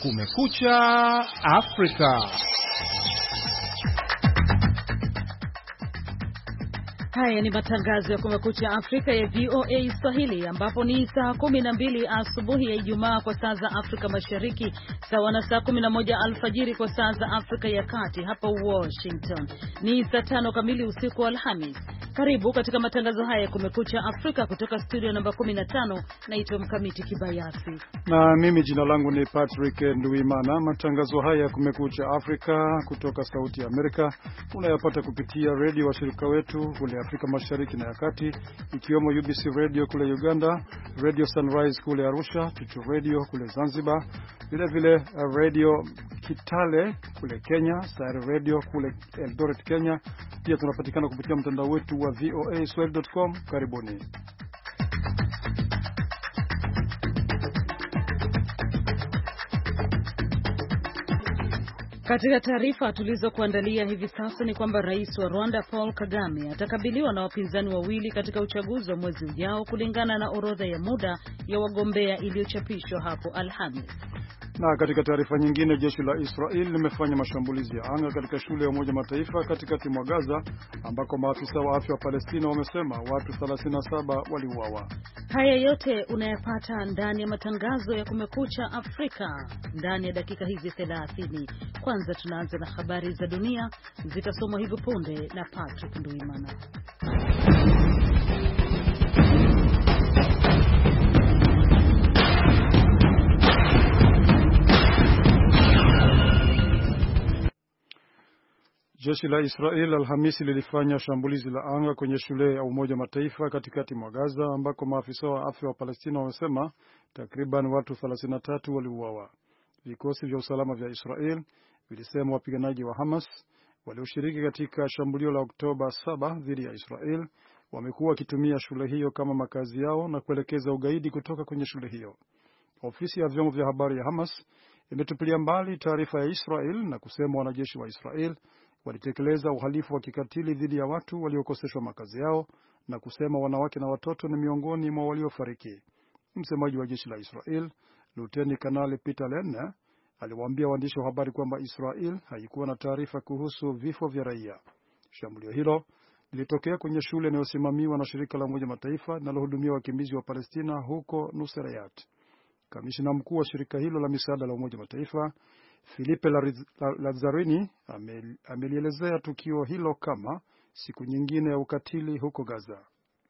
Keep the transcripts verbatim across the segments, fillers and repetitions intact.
Kumekucha Afrika. Haya ni matangazo ya Kumekucha Afrika ya V O A Swahili, ambapo ni saa kumi na mbili asubuhi ya Ijumaa kwa saa za Afrika Mashariki, sawa na saa kumi na moja alfajiri kwa saa za Afrika ya Kati. Hapa Washington ni saa tano kamili usiku wa Alhamis. Karibu katika matangazo haya ya Kumekucha Afrika kutoka studio namba kumi na tano. Naitwa Mkamiti Kibayasi na mimi jina langu ni Patrick Nduimana. Matangazo haya ya Kumekucha Afrika kutoka Sauti ya Amerika unayapata kupitia radio wa shirika wetu kule Afrika Mashariki na ya Kati, ikiwemo U B C Radio kule Uganda, Radio Sunrise kule Arusha, Tuchu Radio kule Zanzibar, vile vile Radio Kitale kule Kenya, Star Radio kule Eldoret Kenya. Pia tunapatikana kupitia mtandao wetu wa V O A swahili dot com. Karibuni. Katika taarifa tulizokuandalia hivi sasa ni kwamba Rais wa Rwanda Paul Kagame atakabiliwa na wapinzani wawili katika uchaguzi wa mwezi ujao kulingana na orodha ya muda ya wagombea iliyochapishwa hapo Alhamis. Na katika taarifa nyingine, jeshi la Israel limefanya mashambulizi ya anga katika shule ya Umoja Mataifa katikati mwa Gaza, ambako maafisa wa afya wa Palestina wamesema watu thelathini na saba waliuawa. Haya yote unayapata ndani ya matangazo ya Kumekucha Afrika ndani ya dakika hizi thelathini. Kwanza tunaanza na habari za dunia, zitasomwa hivi punde na Patrick Nduimana. Jeshi la Israel Alhamisi lilifanya shambulizi la anga kwenye shule ya Umoja Mataifa katikati mwa Gaza, ambako maafisa wa afya wa Palestina wamesema takriban watu thelathini na tatu waliuawa. Vikosi vya usalama vya Israel vilisema wapiganaji wa Hamas walioshiriki katika shambulio la Oktoba saba dhidi ya Israel wamekuwa wakitumia shule hiyo kama makazi yao na kuelekeza ugaidi kutoka kwenye shule hiyo. Ofisi ya vyombo vya habari ya Hamas imetupilia mbali taarifa ya Israel na kusema wanajeshi wa Israel walitekeleza uhalifu wa kikatili dhidi ya watu waliokoseshwa makazi yao, na kusema wanawake na watoto ni miongoni mwa waliofariki. Msemaji wa jeshi la Israel, Luteni Kanali Peter Lerner, aliwaambia waandishi wa habari kwamba Israel haikuwa na taarifa kuhusu vifo vya raia. Shambulio hilo lilitokea kwenye shule inayosimamiwa na shirika la Umoja Mataifa linalohudumia wakimbizi wa Palestina huko Nuseirat. Kamishna mkuu wa shirika hilo la misaada la Umoja Mataifa, Philippe Lazzarini, amelielezea tukio hilo kama siku nyingine ya ukatili huko Gaza.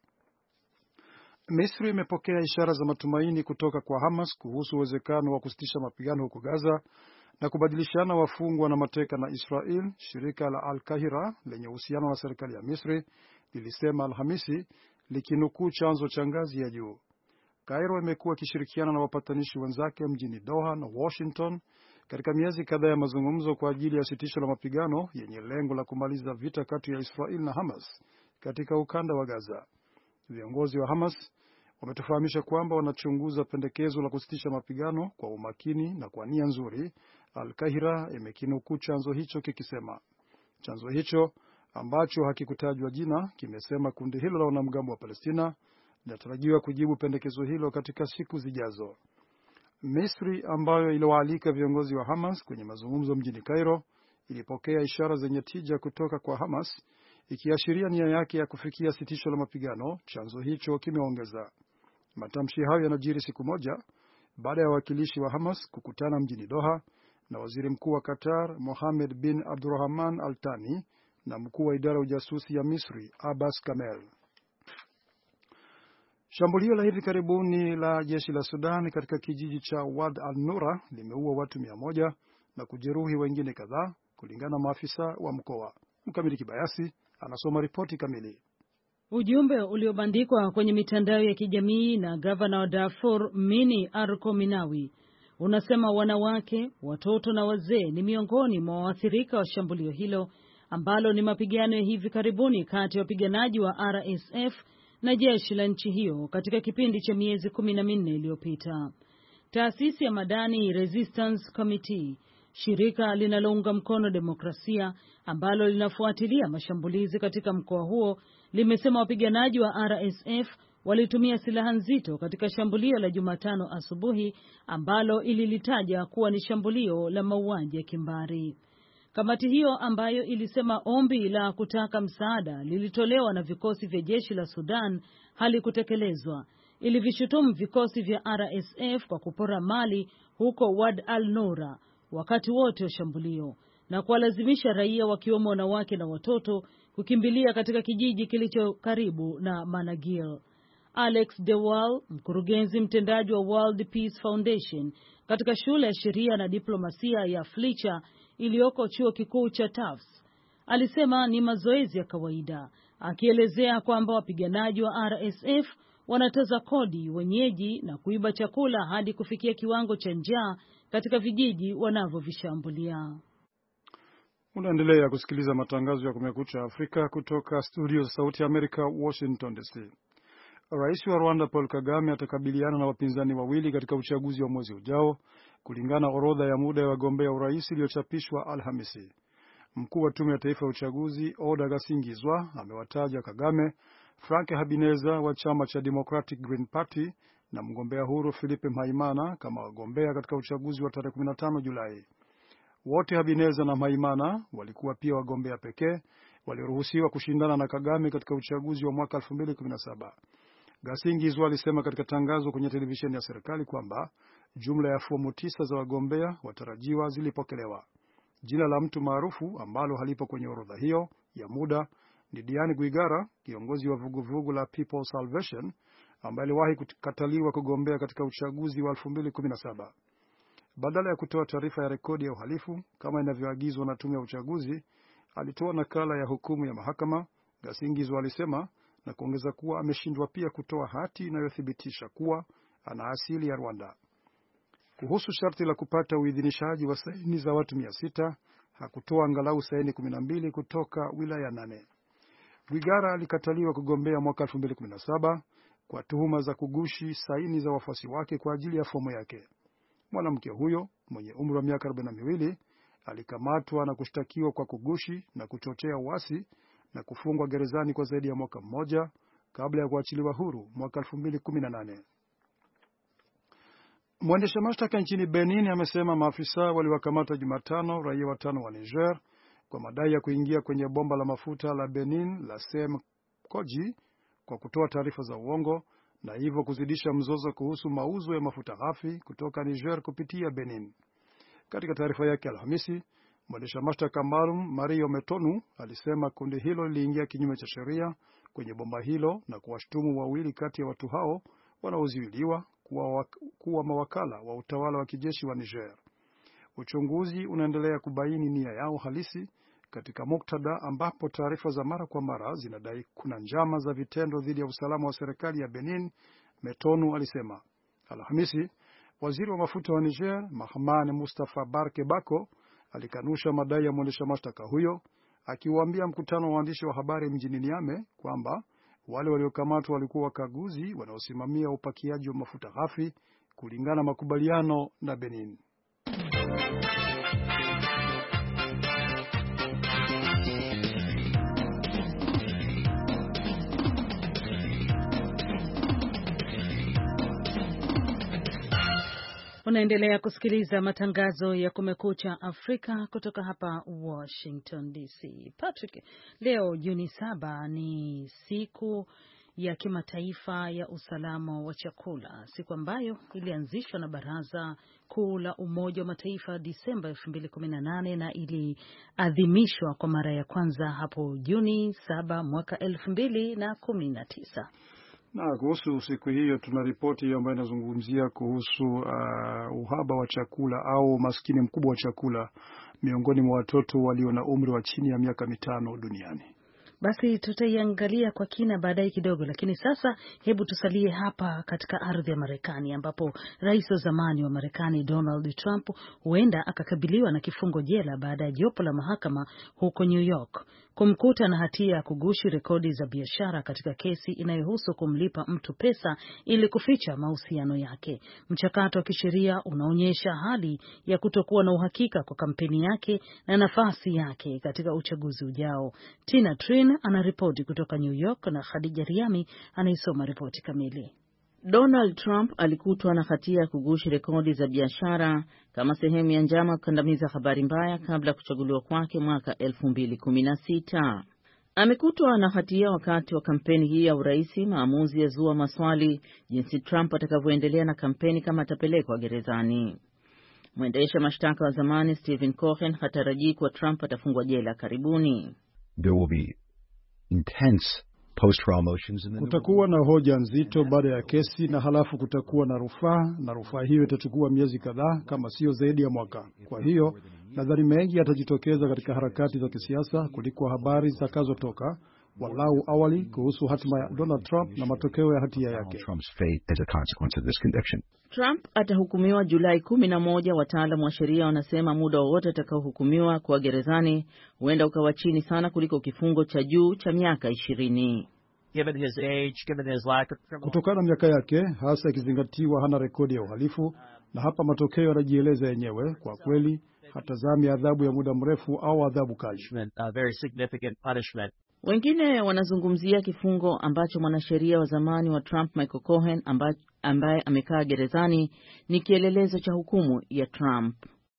Misri imepokea ishara za matumaini kutoka kwa Hamas kuhusu uwezekano wa kusitisha mapigano huko Gaza na kubadilishana wafungwa na mateka na Israel. Shirika la Al-Kahira lenye uhusiano na serikali ya Misri lilisema Alhamisi, likinukuu chanzo cha ngazi ya juu. Cairo imekuwa ikishirikiana na wapatanishi wenzake mjini Doha na Washington katika miezi kadhaa ya mazungumzo kwa ajili ya sitisho la mapigano yenye lengo la kumaliza vita kati ya Israel na Hamas katika ukanda wa Gaza. Viongozi wa Hamas wametufahamisha kwamba wanachunguza pendekezo la kusitisha mapigano kwa umakini na kwa nia nzuri, Al-Kahira imekinukuu chanzo hicho kikisema. Chanzo hicho ambacho hakikutajwa jina kimesema kundi hilo la wanamgambo wa Palestina linatarajiwa kujibu pendekezo hilo katika siku zijazo. Misri, ambayo iliwaalika viongozi wa Hamas kwenye mazungumzo mjini Cairo, ilipokea ishara zenye tija kutoka kwa Hamas, ikiashiria nia yake ya kufikia sitisho la mapigano, chanzo hicho kimeongeza. Matamshi hayo yanajiri siku moja baada ya wawakilishi wa Hamas kukutana mjini Doha na waziri mkuu wa Qatar Mohammed bin Abdurrahman Al Thani na mkuu wa idara ya ujasusi ya Misri Abbas Kamel. Shambulio la hivi karibuni la jeshi la Sudan katika kijiji cha Wad al-Nura limeua watu mia moja na kujeruhi wengine kadhaa, kulingana na maafisa wa mkoa. Mkamiti Kibayasi anasoma ripoti kamili. Ujumbe uliobandikwa kwenye mitandao ya kijamii na gavana wa Darfur Mini Arko Minawi unasema wanawake, watoto na wazee ni miongoni mwa waathirika wa shambulio hilo, ambalo ni mapigano ya hivi karibuni kati ya wapiganaji wa R S F na jeshi la nchi hiyo katika kipindi cha miezi kumi na minne iliyopita. Taasisi ya Madani Resistance Committee, shirika linalounga mkono demokrasia ambalo linafuatilia mashambulizi katika mkoa huo, limesema wapiganaji wa R S F walitumia silaha nzito katika shambulio la Jumatano asubuhi ambalo ililitaja kuwa ni shambulio la mauaji ya kimbari. Kamati hiyo ambayo ilisema ombi la kutaka msaada lilitolewa na vikosi vya jeshi la Sudan halikutekelezwa, ilivishutumu vikosi vya R S F kwa kupora mali huko Wad al-Nura wakati wote wa shambulio na kuwalazimisha raia wakiwemo wanawake na watoto kukimbilia katika kijiji kilicho karibu na Managil. Alex Dewal, mkurugenzi mtendaji wa World Peace Foundation katika shule ya sheria na diplomasia ya Fletcher iliyoko chuo kikuu cha Tufts, alisema ni mazoezi ya kawaida, akielezea kwamba wapiganaji wa R S F wanatoza kodi wenyeji na kuiba chakula hadi kufikia kiwango cha njaa katika vijiji wanavyovishambulia. Unaendelea kusikiliza matangazo ya Kumekucha Afrika kutoka studio za Sauti ya Amerika, Washington D C. Rais wa Rwanda Paul Kagame atakabiliana na wapinzani wawili katika uchaguzi wa mwezi ujao, kulingana orodha ya muda ya wagombea urais iliyochapishwa Alhamisi. Mkuu wa tume ya taifa ya uchaguzi Oda Gasingizwa amewataja Kagame, Frank Habineza wa chama cha Democratic Green Party na mgombea huru Philippe Mpayimana kama wagombea katika uchaguzi wa tarehe kumi na tano Julai. Wote Habineza na Mpayimana walikuwa pia wagombea pekee walioruhusiwa kushindana na Kagame katika uchaguzi wa mwaka elfu mbili kumi na saba. Gasingizwa alisema katika tangazo kwenye televisheni ya serikali kwamba jumla ya fomu tisa za wagombea watarajiwa zilipokelewa. Jina la mtu maarufu ambalo halipo kwenye orodha hiyo ya muda ni Diane Guigara, kiongozi wa vuguvugu la People Salvation ambaye aliwahi kukataliwa kugombea katika uchaguzi wa elfu mbili kumi na saba. Badala ya kutoa taarifa ya rekodi ya uhalifu kama inavyoagizwa na tume ya uchaguzi, alitoa nakala ya hukumu ya mahakama, Gasingizwa alisema, na kuongeza kuwa ameshindwa pia kutoa hati inayothibitisha kuwa ana asili ya Rwanda. Kuhusu sharti la kupata uidhinishaji wa saini za watu mia sita, hakutoa angalau saini kumi na mbili kutoka wilaya nane. Guigara alikataliwa kugombea mwaka elfu mbili kumi na saba kwa tuhuma za kugushi saini za wafuasi wake kwa ajili ya fomu yake. Mwanamke huyo mwenye umri wa miaka arobaini na miwili alikamatwa na kushtakiwa kwa kugushi na kuchochea uasi na kufungwa gerezani kwa zaidi ya mwaka mmoja kabla ya kuachiliwa huru mwaka elfu mbili kumi na nane. Mwendesha mashtaka nchini Benin amesema maafisa waliwakamata Jumatano raia watano wa Niger kwa madai ya kuingia kwenye bomba la mafuta la Benin la Sem Koji kwa kutoa taarifa za uongo na hivyo kuzidisha mzozo kuhusu mauzo ya mafuta ghafi kutoka Niger kupitia Benin. Katika taarifa yake Alhamisi, mwendesha mashtaka maalum Mario Metonu alisema kundi hilo liliingia kinyume cha sheria kwenye bomba hilo na kuwashtumu wawili kati ya watu hao wanaozuiliwa kuwa, kuwa mawakala wa utawala wa kijeshi wa Niger. Uchunguzi unaendelea kubaini nia yao halisi katika muktadha ambapo taarifa za mara kwa mara zinadai kuna njama za vitendo dhidi ya usalama wa serikali ya Benin, Metonu alisema. Alhamisi, waziri wa mafuta wa Niger, Mahaman Mustafa Barke Bako, alikanusha madai ya mwendesha mashtaka huyo, akiwaambia mkutano wa waandishi wa habari mjini Niamey kwamba wale waliokamatwa walikuwa wakaguzi wanaosimamia upakiaji wa mafuta ghafi kulingana na makubaliano na Benin. Unaendelea kusikiliza matangazo ya Kumekucha Afrika kutoka hapa Washington D C. Patrick, leo Juni saba ni siku ya kimataifa ya usalama wa chakula, siku ambayo ilianzishwa na Baraza Kuu la Umoja wa Mataifa Disemba elfu mbili kumi na nane na iliadhimishwa kwa mara ya kwanza hapo Juni saba mwaka elfu mbili kumi na tisa. Na kuhusu siku hiyo tuna ripoti hiyo ambayo inazungumzia kuhusu uh, uhaba wa chakula au maskini mkubwa wa chakula miongoni mwa watoto walio na umri wa chini ya miaka mitano duniani. Basi tutaiangalia kwa kina baadaye kidogo, lakini sasa hebu tusalie hapa katika ardhi ya Marekani ambapo rais wa zamani wa Marekani Donald Trump huenda akakabiliwa na kifungo jela baada ya jopo la mahakama huko New York kumkuta na hatia ya kugushi rekodi za biashara katika kesi inayohusu kumlipa mtu pesa ili kuficha mahusiano yake. Mchakato wa kisheria unaonyesha hali ya kutokuwa na uhakika kwa kampeni yake na nafasi yake katika uchaguzi ujao. Tina Trin anaripoti kutoka New York na Khadija Riami anaisoma ripoti kamili. Donald Trump alikutwa na hatia ya kugushi rekodi za biashara kama sehemu ya njama kukandamiza habari mbaya kabla ya kuchaguliwa kwake mwaka elfu mbili kumi na sita. Amekutwa na hatia wakati wa kampeni hii ya uraisi. Maamuzi ya zua maswali jinsi Trump atakavyoendelea na kampeni kama atapelekwa gerezani. Mwendesha mashtaka wa zamani Stephen Cohen hatarajii kuwa Trump atafungwa jela karibuni. There will be intense post-trial motions and then kutakuwa na hoja nzito baada ya kesi na halafu kutakuwa na rufaa, na rufaa hiyo itachukua miezi kadhaa kama sio zaidi ya mwaka. Kwa hiyo nadhani mengi yatajitokeza katika harakati za kisiasa kuliko habari zitakazotoka walau awali kuhusu hatima ya Donald Trump na matokeo ya hatia yake. Trump's fate as a consequence of this conviction. Trump atahukumiwa Julai kumi na moja. Wataalamu wa sheria wanasema muda wowote atakaohukumiwa kwa gerezani huenda ukawa chini sana kuliko kifungo cha juu cha miaka ishirini. Given his age, given his lack of criminal... Kutokana na miaka yake, hasa ikizingatiwa hana rekodi ya uhalifu, na hapa matokeo yanajieleza yenyewe, kwa kweli hatazami adhabu ya muda mrefu au adhabu kali. A very significant punishment. Wengine wanazungumzia kifungo ambacho mwanasheria wa zamani wa Trump Michael Cohen ambaye, ambaye amekaa gerezani ni kielelezo cha hukumu ya Trump.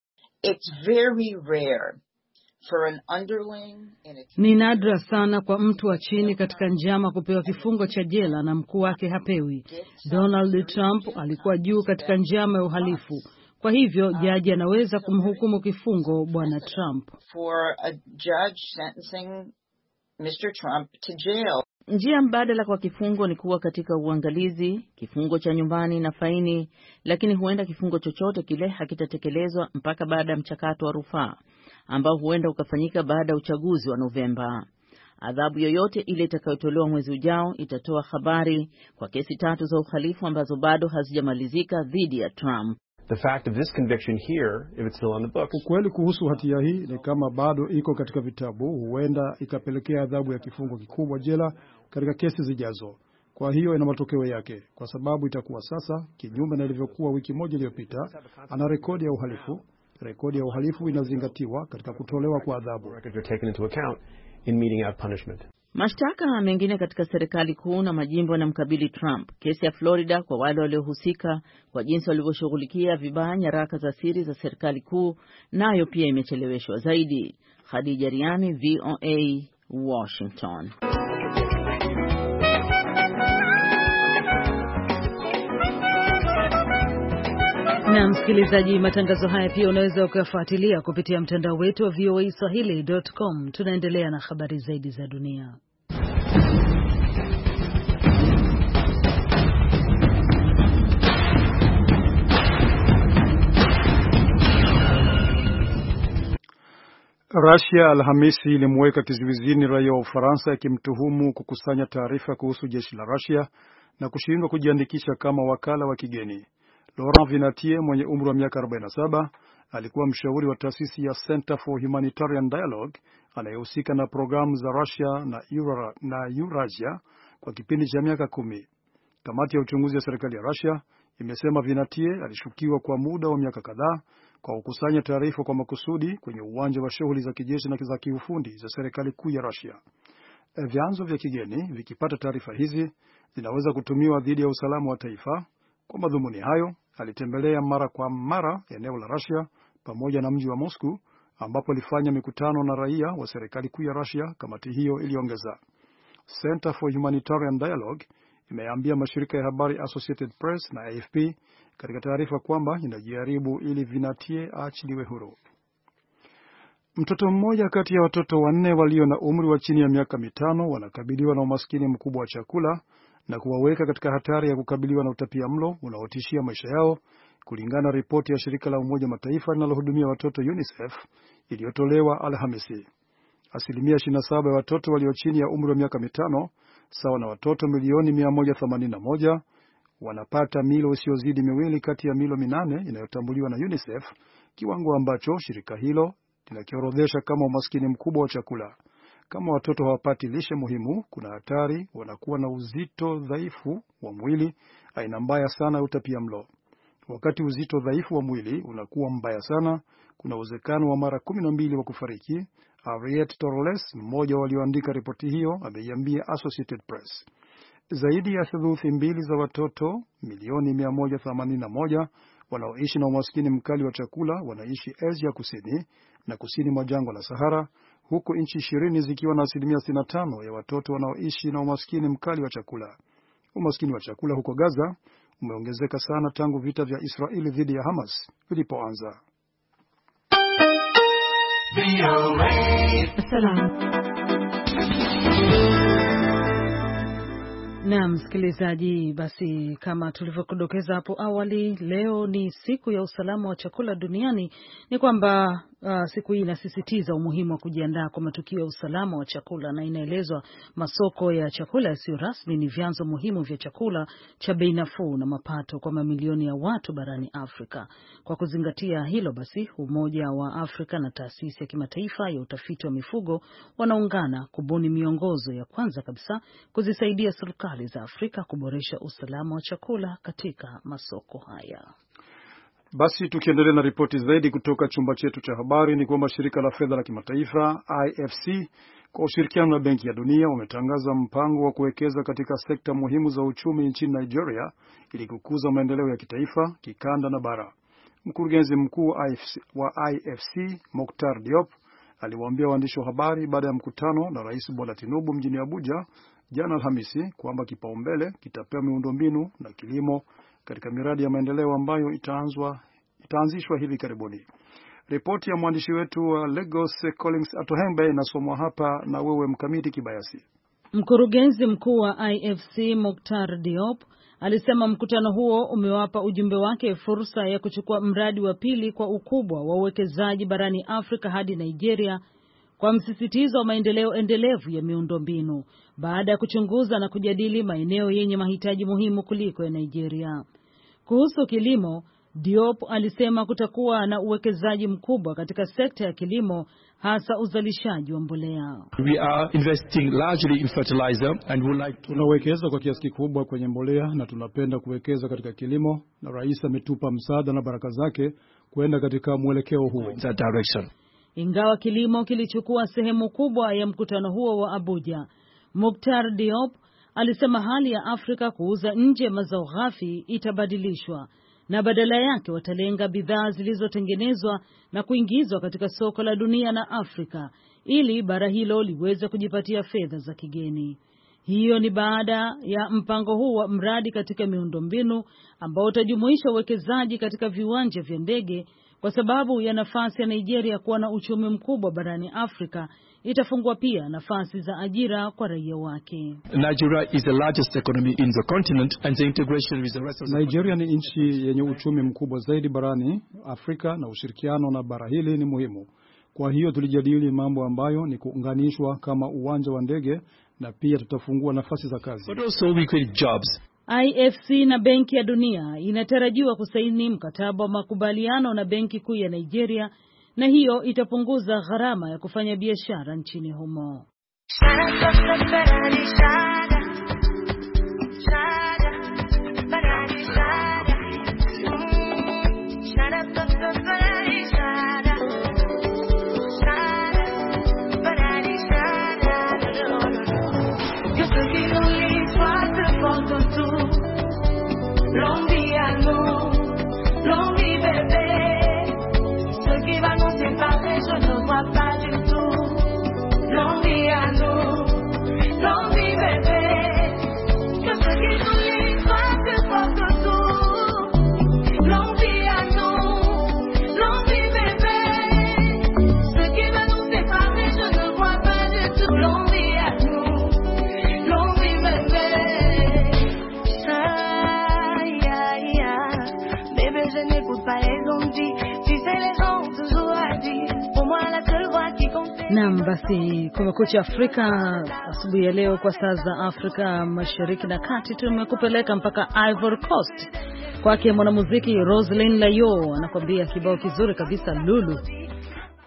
It's very rare for an underling in a... Ni nadra sana kwa mtu wa chini katika njama kupewa kifungo cha jela na mkuu wake hapewi. Donald Trump alikuwa juu katika njama ya uhalifu. Kwa hivyo jaji anaweza kumhukumu kifungo bwana Trump. For a judge sentencing Mister Trump to jail. Njia mbadala kwa kifungo ni kuwa katika uangalizi, kifungo cha nyumbani na faini, lakini huenda kifungo chochote kile hakitatekelezwa mpaka baada ya mchakato wa rufaa ambao huenda ukafanyika baada ya uchaguzi wa Novemba. Adhabu yoyote ile itakayotolewa mwezi ujao itatoa habari kwa kesi tatu za uhalifu ambazo bado hazijamalizika dhidi ya Trump. The fact of this conviction here, if it's still on the books. Ukweli kuhusu hatia hii ni kama bado iko katika vitabu, huenda ikapelekea adhabu ya kifungo kikubwa jela katika kesi zijazo. Kwa hiyo ina matokeo yake, kwa sababu itakuwa sasa kinyume na ilivyokuwa wiki moja iliyopita. Ana rekodi ya uhalifu. Rekodi ya uhalifu inazingatiwa katika kutolewa kwa adhabu. Mashtaka mengine katika serikali kuu na majimbo yanamkabili Trump. Kesi ya Florida kwa wale waliohusika kwa jinsi walivyoshughulikia vibaya nyaraka za siri za serikali kuu nayo pia imecheleweshwa zaidi. Khadija Riami, V O A, Washington. Na msikilizaji, matangazo haya pia unaweza ukafuatilia kupitia mtandao wetu wa V O A Swahili dot com. Tunaendelea na habari zaidi za dunia. Russia Alhamisi ilimweka kizuizini raia wa Ufaransa akimtuhumu kukusanya taarifa kuhusu jeshi la Russia na kushindwa kujiandikisha kama wakala wa kigeni. Laurent Vinatier mwenye umri wa miaka arobaini na saba alikuwa mshauri wa taasisi ya Center for Humanitarian Dialogue anayehusika na programu za Russia na Eura, na Eurasia kwa kipindi cha miaka kumi. Kamati ya uchunguzi ya serikali ya Russia imesema Vinatier alishukiwa kwa muda wa miaka kadhaa kwa kukusanya taarifa kwa makusudi kwenye uwanja wa shughuli za kijeshi na za kiufundi za serikali kuu ya Russia. Vyanzo vya kigeni vikipata taarifa hizi zinaweza kutumiwa dhidi ya usalama wa taifa. Kwa madhumuni hayo, alitembelea mara kwa mara eneo la Russia pamoja na mji wa Moscow ambapo alifanya mikutano na raia wa serikali kuu ya Russia, kamati hiyo iliongeza. Center for Humanitarian Dialogue imeambia mashirika ya habari Associated Press na A F P katika taarifa kwamba inajaribu ili Vinatier aachiliwe huru. Mtoto mmoja kati ya watoto wanne walio na umri wa chini ya miaka mitano wanakabiliwa na umaskini mkubwa wa chakula na kuwaweka katika hatari ya kukabiliwa na utapiamlo unaotishia maisha yao, kulingana na ripoti ya shirika la Umoja Mataifa linalohudumia watoto UNICEF iliyotolewa Alhamisi. Asilimia ishirini na saba ya watoto walio chini ya umri wa miaka mitano, sawa na watoto milioni mia moja themanini na moja, wanapata milo isiyozidi miwili kati ya milo minane inayotambuliwa na UNICEF, kiwango ambacho shirika hilo linakiorodhesha kama umaskini mkubwa wa chakula. Kama watoto hawapati lishe muhimu, kuna hatari wanakuwa na uzito dhaifu wa mwili, aina mbaya sana ya utapiamlo. Wakati uzito dhaifu wa mwili unakuwa mbaya sana, kuna uwezekano wa mara kumi na mbili wa kufariki. Harriet Torres, mmoja walioandika ripoti hiyo, ameiambia Associated Press. Zaidi ya theluthi mbili za watoto milioni mia moja themanini na moja wanaoishi na umaskini mkali wa chakula wanaishi Asia Kusini na kusini mwa jangwa la Sahara, huku nchi ishirini zikiwa na asilimia sitini na tano ya watoto wanaoishi na umaskini mkali wa chakula. Umaskini wa chakula huko Gaza umeongezeka sana tangu vita vya Israeli dhidi ya Hamas vilipoanza. Na msikilizaji, basi kama tulivyokudokeza hapo awali, leo ni siku ya usalama wa chakula duniani. Ni kwamba uh, siku hii inasisitiza umuhimu wa kujiandaa kwa matukio ya usalama wa chakula, na inaelezwa masoko ya chakula yasiyo rasmi ni vyanzo muhimu vya chakula cha bei nafuu na mapato kwa mamilioni ya watu barani Afrika. Kwa kuzingatia hilo basi, Umoja wa Afrika na Taasisi ya Kimataifa ya Utafiti wa Mifugo wanaungana kubuni miongozo ya kwanza kabisa kuzisaidia serikali za Afrika kuboresha usalama wa chakula katika masoko haya. Basi tukiendelea na ripoti zaidi kutoka chumba chetu cha habari, ni kwamba shirika la fedha la kimataifa I F C kwa ushirikiano na Benki ya Dunia umetangaza mpango wa kuwekeza katika sekta muhimu za uchumi nchini Nigeria ili kukuza maendeleo ya kitaifa, kikanda na bara. Mkurugenzi mkuu wa I F C Mokhtar Diop aliwaambia waandishi wa habari baada ya mkutano na Rais Bola Tinubu mjini Abuja jana Alhamisi kwamba kipaumbele kitapewa miundombinu na kilimo katika miradi ya maendeleo ambayo itaanzwa itaanzishwa hivi karibuni. Ripoti ya mwandishi wetu wa Lagos Collins Atohengbe inasomwa hapa na wewe Mkamiti Kibayasi. Mkurugenzi mkuu wa I F C Mokhtar Diop alisema mkutano huo umewapa ujumbe wake fursa ya kuchukua mradi wa pili kwa ukubwa wa uwekezaji barani Afrika hadi Nigeria kwa msisitizo wa maendeleo endelevu ya miundombinu baada ya kuchunguza na kujadili maeneo yenye mahitaji muhimu kuliko ya Nigeria. Kuhusu kilimo, Diop alisema kutakuwa na uwekezaji mkubwa katika sekta ya kilimo, hasa uzalishaji wa mbolea. We are investing largely in fertilizer and would like to... Tunawekeza kwa kiasi kikubwa kwenye mbolea na tunapenda kuwekeza katika kilimo, na rais ametupa msaada na baraka zake kwenda katika mwelekeo huo. That direction. Ingawa kilimo kilichukua sehemu kubwa ya mkutano huo wa Abuja, Mokhtar Diop alisema hali ya Afrika kuuza nje mazao ghafi itabadilishwa na badala yake watalenga bidhaa zilizotengenezwa na kuingizwa katika soko la dunia na Afrika ili bara hilo liweze kujipatia fedha za kigeni. Hiyo ni baada ya mpango huu wa mradi katika miundombinu ambao utajumuisha uwekezaji katika viwanja vya ndege. Kwa sababu ya nafasi ya Nigeria kuwa na uchumi mkubwa barani Afrika, itafungua pia nafasi za ajira kwa raia wake. Nigeria is the largest economy in the continent and the integration with the rest of the Nigeria ni nchi yenye uchumi mkubwa zaidi barani Afrika na ushirikiano na bara hili ni muhimu. Kwa hiyo tulijadili mambo ambayo ni kuunganishwa kama uwanja wa ndege, na pia tutafungua nafasi za kazi. But also we create jobs. I F C na Benki ya Dunia inatarajiwa kusaini mkataba wa makubaliano na Benki Kuu ya Nigeria, na hiyo itapunguza gharama ya kufanya biashara nchini humo. Naam, basi Kumekucha Afrika asubuhi ya leo kwa saa za Afrika Mashariki na Kati tumekupeleka mpaka Ivory Coast kwake mwanamuziki Roselyn Layo anakuambia kibao kizuri kabisa Lulu.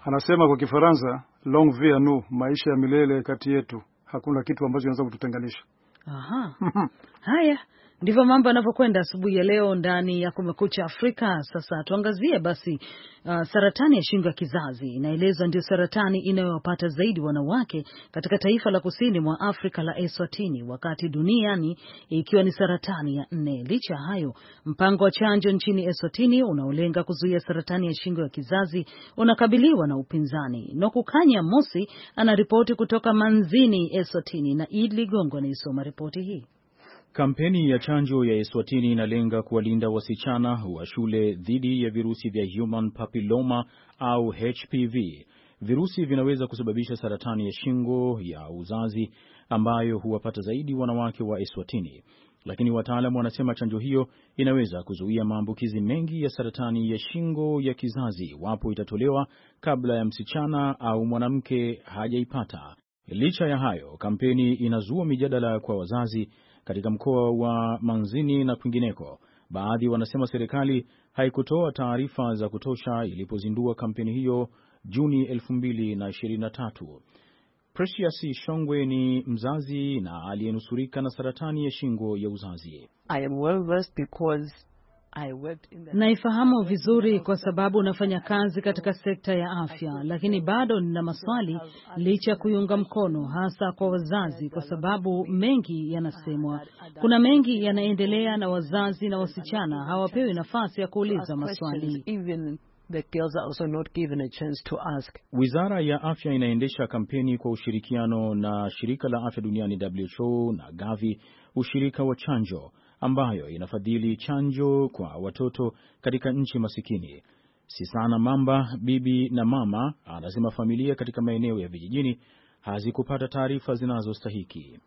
Anasema kwa Kifaransa, longue vie à nous, maisha ya milele kati yetu. Hakuna kitu ambacho kinaweza kututenganisha. Aha. Haya, ndivyo mambo yanavyokwenda asubuhi ya leo ndani ya Kumekucha Afrika. Sasa tuangazie basi uh, saratani ya shingo ya kizazi. Inaelezwa ndio saratani inayowapata zaidi wanawake katika taifa la kusini mwa Afrika la Eswatini, wakati duniani ikiwa ni saratani ya nne. Licha ya hayo, mpango wa chanjo nchini Eswatini unaolenga kuzuia saratani ya shingo ya kizazi unakabiliwa na upinzani. Nokukanya Mosi anaripoti kutoka Manzini, Eswatini, na Id Ligongo anaisoma ripoti hii. Kampeni ya chanjo ya Eswatini inalenga kuwalinda wasichana wa shule dhidi ya virusi vya human papilloma au H P V. Virusi vinaweza kusababisha saratani ya shingo ya uzazi ambayo huwapata zaidi wanawake wa Eswatini. Lakini wataalamu wanasema chanjo hiyo inaweza kuzuia maambukizi mengi ya saratani ya shingo ya kizazi wapo itatolewa kabla ya msichana au mwanamke hajaipata. Licha ya hayo, kampeni inazua mijadala kwa wazazi katika mkoa wa Manzini na kwingineko. Baadhi wanasema serikali haikutoa taarifa za kutosha ilipozindua kampeni hiyo Juni elfu mbili na ishirini na tatu. Precious Shongwe ni mzazi na aliyenusurika na saratani ya shingo ya uzazi. I am well versed because Naifahamu vizuri kwa sababu nafanya kazi katika sekta ya afya, lakini bado nina maswali licha ya kuiunga mkono, hasa kwa wazazi, kwa sababu mengi yanasemwa. Kuna mengi yanaendelea na wazazi na wasichana hawapewi nafasi ya kuuliza maswali. The girls are also not given a chance to ask. Wizara ya Afya inaendesha kampeni kwa ushirikiano na shirika la afya duniani W H O na Gavi, ushirika wa chanjo ambayo inafadhili chanjo kwa watoto katika nchi masikini. Sisana Mamba, bibi na mama, anasema familia katika maeneo ya vijijini hazikupata taarifa zinazostahiki.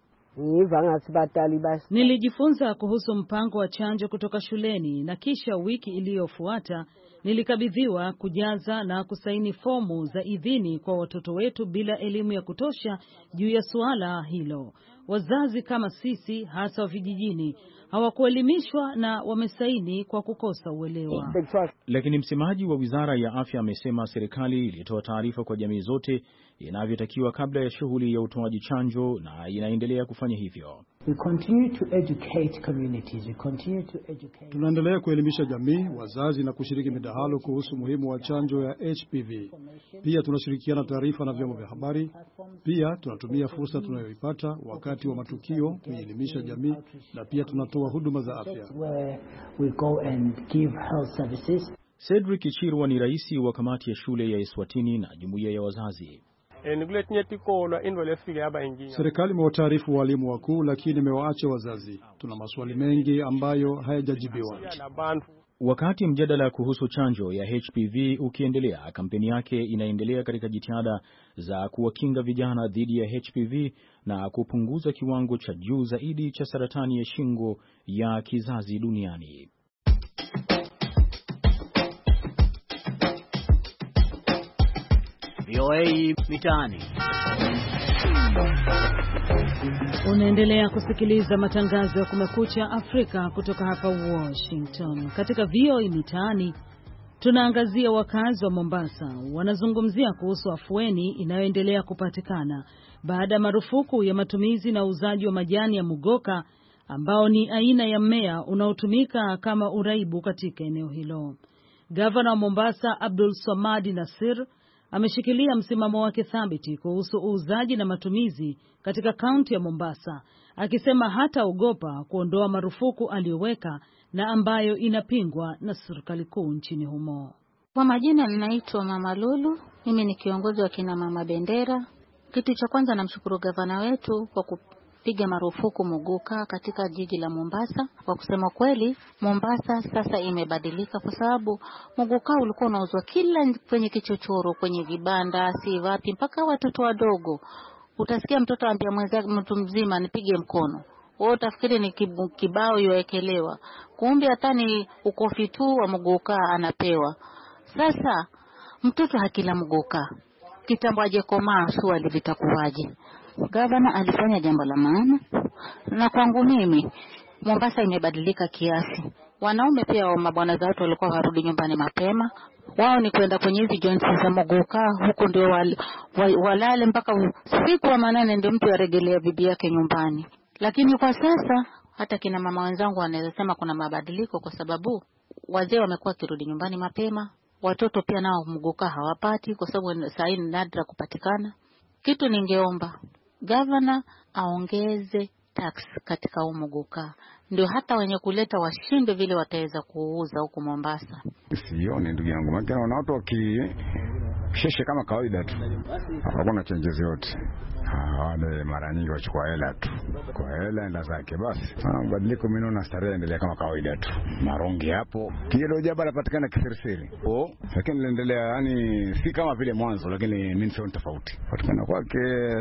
Nilijifunza kuhusu mpango wa chanjo kutoka shuleni, na kisha wiki iliyofuata nilikabidhiwa kujaza na kusaini fomu za idhini kwa watoto wetu bila elimu ya kutosha juu ya suala hilo. Wazazi kama sisi, hasa wa vijijini, hawakuelimishwa na wamesaini kwa kukosa uelewa. Lakini msemaji wa Wizara ya Afya amesema serikali ilitoa taarifa kwa jamii zote inavyotakiwa kabla ya shughuli ya utoaji chanjo na inaendelea kufanya hivyo. We continue to educate communities. We continue to educate. Tunaendelea kuelimisha jamii, wazazi na kushiriki midahalo kuhusu umuhimu wa chanjo ya H P V. Pia tunashirikiana taarifa na vyombo vya habari. Pia tunatumia fursa tunayoipata wakati wa matukio kuelimisha jamii, na pia tunatoa huduma za afya. We go and give health services. Cedric Ichirwa ni rais wa kamati ya shule ya Eswatini na jumuiya ya wazazi. Serikali imewataarifu walimu wakuu, lakini imewaacha wazazi. Tuna maswali mengi ambayo hayajajibiwa. Wakati mjadala kuhusu chanjo ya H P V ukiendelea, kampeni yake inaendelea katika jitihada za kuwakinga vijana dhidi ya H P V na kupunguza kiwango cha juu zaidi cha saratani ya shingo ya kizazi duniani. V O A Mitaani. Unaendelea kusikiliza matangazo ya Kumekucha Afrika kutoka hapa Washington. Katika V O A Mitaani tunaangazia wakazi wa Mombasa wanazungumzia kuhusu afueni inayoendelea kupatikana baada ya marufuku ya matumizi na uuzaji wa majani ya mugoka ambao ni aina ya mmea unaotumika kama uraibu katika eneo hilo. Gavana wa Mombasa Abdul Swamad Nasir ameshikilia msimamo wake thabiti kuhusu uuzaji na matumizi katika kaunti ya Mombasa, akisema hataogopa kuondoa marufuku aliyoweka na ambayo inapingwa na serikali kuu nchini humo. Kwa majina ninaitwa Mama Lulu, mimi ni kiongozi wa kina Mama Bendera. Kitu cha kwanza namshukuru gavana wetu kwa kupiga marufuku muguka katika jiji la Mombasa. Kwa kusema kweli, Mombasa sasa imebadilika, kwa sababu muguka ulikuwa unauzwa kila kwenye kichochoro, kwenye vibanda, si wapi, mpaka watoto wadogo. Utasikia mtoto anambia mwenzake, mtu mzima, nipige mkono. Wewe utafikiri ni kibao yoekelewa, kumbe hata ni ukofi tu wa muguka anapewa. Sasa mtoto hakila muguka, kitambo aje komaa swali vitakuwaje? Gavana alifanya jambo la maana, na kwangu mimi Mombasa imebadilika kiasi. Wanaume pia wa mabwana zao walikuwa warudi nyumbani mapema, Wao ni kwenda kwenye hizi joints za Mogoka, huko ndio wal, wal, walale mpaka siku wa manane ndio mtu aregelea bibi yake nyumbani. Lakini kwa sasa hata kina mama wenzangu wanaweza sema kuna mabadiliko, kwa sababu wazee wamekuwa kirudi nyumbani mapema. Watoto pia nao Mogoka hawapati kwa sababu saa hii ni nadra kupatikana. Kitu ningeomba governor aongeze tax katika huu Mogoka, ndio hata wenye kuleta washinde vile wataweza kuuza huko Mombasa. Sioni ndugu yangu, maana wana watu waki sheshe kama kawaida tu, hakuna changes yote. Wale mara nyingi wachukua hela tu, kwa hela enda zake basi. Mabadiliko mimi naona starehe endelea kama kawaida tu. Marongi hapo kile jaba lapatikana kiserseri oh, lakini linaendelea, yani si kama vile mwanzo, lakini mimi sio tofauti patikana kwake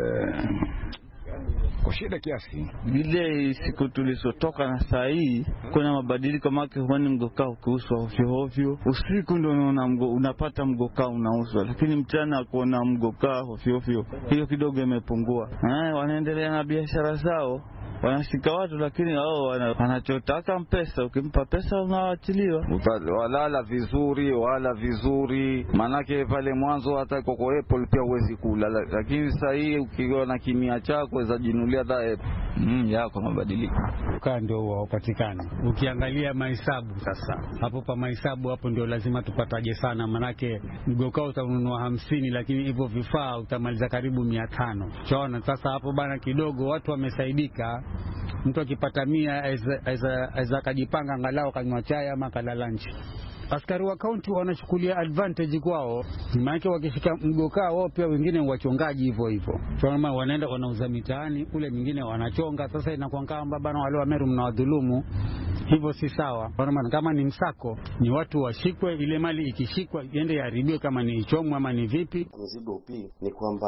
kwa shida kiasi. Vile siku tulizotoka na saa hii kuna mabadiliko make, kwani Mogoka ukiuswa ovyo ovyo. Usiku ndio unaona mgo, unapata Mogoka unauswa, lakini mchana kuona Mogoka ovyo ovyo hiyo kidogo imepungua. Eh, wanaendelea na biashara zao, wanashika watu, lakini wao wanachotaka pesa. Ukimpa pesa unaachiliwa. Walala vizuri, wala vizuri. Manake pale mwanzo hata koko apple pia uwezi kula, lakini sasa hii ukiona kimia chako za jinulia da apple. Mm, yako mabadiliko. Mogoka ndio wapatikana. Ukiangalia mahesabu sasa, hapo pa mahesabu hapo ndio lazima tupataje sana, manake Mogoka utanunua hamsini, lakini hivyo vifaa utamaliza karibu mia tano. Chaona sasa hapo bana kidogo watu wamesaidika. Mtu akipata mia aweza kujipanga angalau kanywa chai ama kala lunch. Askari wa county wanachukulia advantage kwao, maana wakifika Mogoka wao pia wengine wachongaji hivyo hivyo. Kama wanaenda wanauza mitaani, kule mwingine wanachonga. Sasa inakuwa kama baba wale wa Meru mnawadhulumu. Hivyo si sawa. Kwa maana kama ni msako, ni watu washikwe, ile mali ikishikwa iende iharibiwe, kama ni ichomwe ama ni vipi. Mzigo pia ni kwamba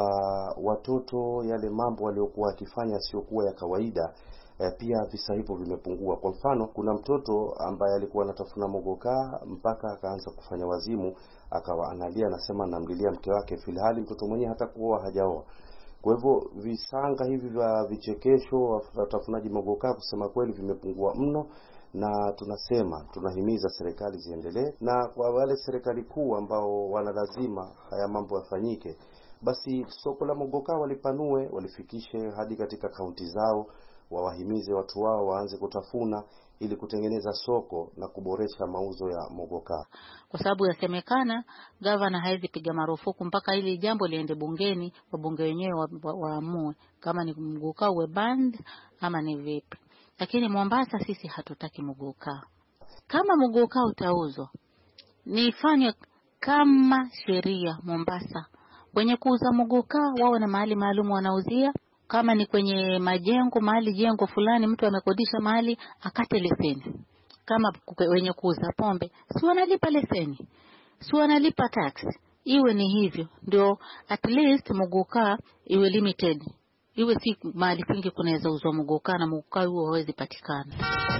watoto yale mambo waliokuwa wakifanya sio kuwa ya kawaida. E, pia visa hivyo vimepungua. Kwa mfano, kuna mtoto ambaye alikuwa anatafuna Mogoka mpaka akaanza kufanya wazimu, akawa analia, anasema namlilia mke wake, filhali mtoto mwenyewe hata kuoa hajaoa. Kwa hivyo visanga hivi vya vichekesho watafunaji Mogoka kusema kweli vimepungua mno, na tunasema tunahimiza serikali ziendelee, na kwa wale serikali kuu ambao wana lazima haya mambo yafanyike, basi soko la Mogoka walipanue, walifikishe hadi katika kaunti zao, wawahimize watu wao waanze kutafuna ili kutengeneza soko na kuboresha mauzo ya Mogoka. Kwa sababu yasemekana governor haizi piga marufuku mpaka ili jambo liende bungeni, wabunge wenyewe waamue wa, wa kama ni Mogoka uwe band ama ni vipi. Lakini Mombasa sisi hatutaki Mogoka. Kama Mogoka utauzwa, nifanye kama sheria Mombasa. Wenye kuuza Mogoka wao na mahali maalum wanauzia. Kama ni kwenye majengo, mahali jengo fulani mtu amekodisha mahali, akate leseni. Kama wenye kuuza pombe, si wanalipa leseni, si wanalipa tax. Iwe ni hivyo, ndio at least Mogoka iwe limited. Iwe si mahali pingi kunaweza uzwa Mogoka na Mogoka huo hawezi patikana.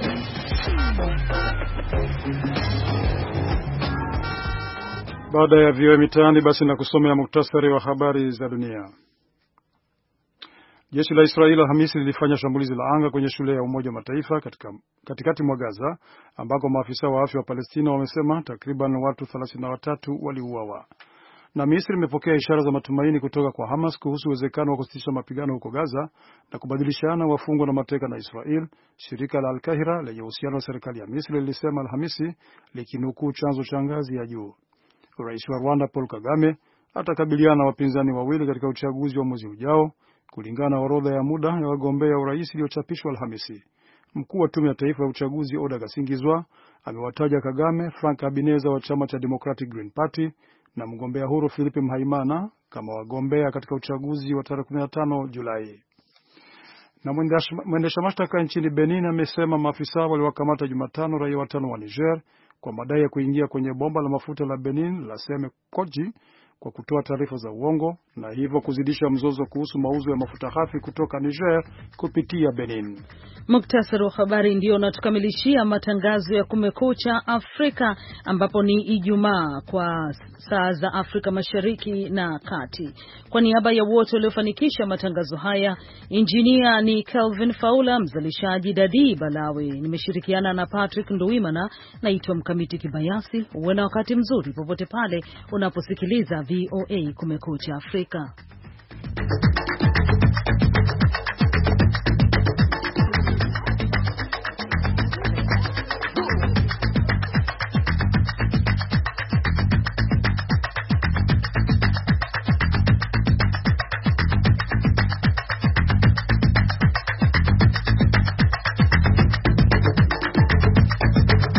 Baada ya vio mitaani, basi na kusomea muktasari wa habari za dunia. Jeshi la Israeli Alhamisi lilifanya shambulizi la anga kwenye shule ya Umoja wa Mataifa katika katikati mwa Gaza, ambako maafisa wa afya wa Palestina wamesema takriban watu thelathini na watatu waliuawa. Na Misri imepokea ishara za matumaini kutoka kwa Hamas kuhusu uwezekano wa kusitisha mapigano huko Gaza na kubadilishana wafungwa na mateka na Israel. Shirika la Al-Kahira lenye uhusiano na serikali ya Misri lilisema Alhamisi, likinukuu chanzo cha ngazi ya juu. Rais wa Rwanda Paul Kagame atakabiliana na wapinzani wawili katika uchaguzi wa mwezi ujao, kulingana na orodha ya muda ya wagombea urais iliyochapishwa Alhamisi. Mkuu wa tume ya taifa ya uchaguzi Oda Gasingizwa amewataja Kagame, Frank Habineza wa chama cha Democratic Green Party na mgombea huru Philippe Mhaimana kama wagombea katika uchaguzi wa tarehe kumi na tano Julai. Na mwendesha mashtaka nchini Benin amesema maafisa waliwakamata Jumatano raia watano wa Niger kwa madai ya kuingia kwenye bomba la mafuta la Benin la Seme Koji kwa kutoa taarifa za uongo na hivyo kuzidisha mzozo kuhusu mauzo ya mafuta ghafi kutoka Niger kupitia Benin. Muktasari wa habari ndio unatukamilishia matangazo ya Kumekucha Afrika, ambapo ni Ijumaa kwa saa za Afrika Mashariki na Kati. Kwa niaba ya wote waliofanikisha matangazo haya, injinia ni Kelvin Faula, mzalishaji Dadi Balawe, nimeshirikiana na Patrick Nduwimana. Naitwa Mkamiti Kibayasi. Uwe na wakati mzuri popote pale unaposikiliza V O A Kumekucha Afrika.